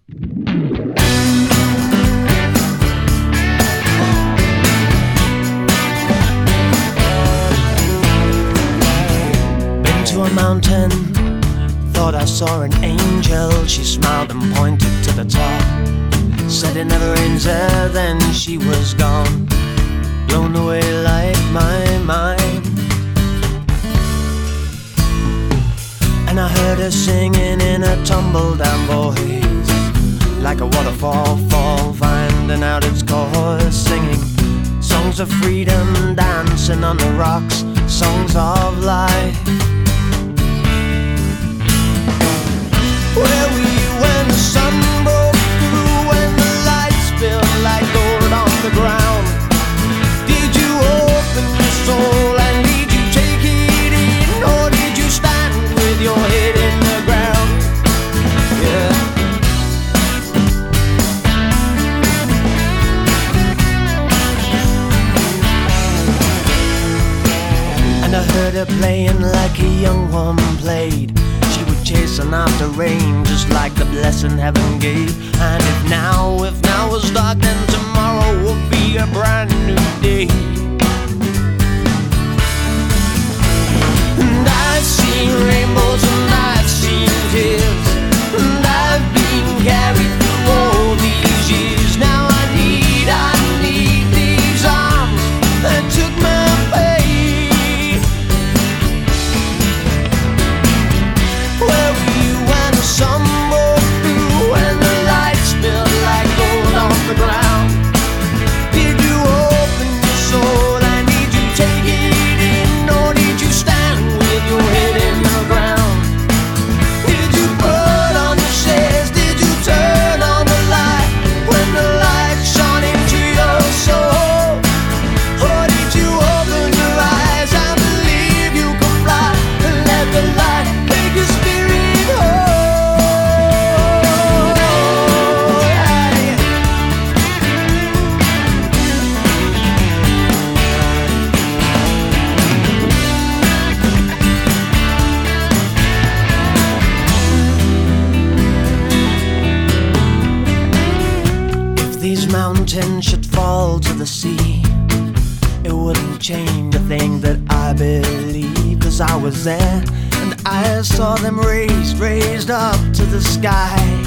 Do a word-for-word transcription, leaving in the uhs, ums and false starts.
Been to a mountain, thought I saw an angel. She smiled and pointed to the top. Said it never ends there, then she was gone, blown away like my mind. And I heard her singing in a tumble-down voice, like a waterfall fall, finding out its course. Singing songs of freedom, dancing on the rocks, songs of life. Where were you when the sun broke through, when the lights spilled like gold on the ground? Did you open your soul and did you take it in, or did you stand with your head in the ground? Yeah. And I heard her playing like a young woman played. She would chasing after rain, just like the blessing heaven gave. And if now, if now was dark, then tomorrow would be a brand new day. And I've seen rainbows and I've seen tears, and I've been carried through all these years. Now I need, I need these arms that took my pain. Where were you when the sun broke through, when the lights spilled like gold off the ground? Did you open your soul and did you take it in, or did you stand with your head in the ground? Did you put on your shades, did you turn on the light when the light shone into your soul? Or did you open your eyes and believe you could fly and let the light make your spirit whole? Yeah, yeah. If these mountains should fall to the sea, it wouldn't change a thing that I believe. Cause I was there and I saw them raised, raised up to the sky.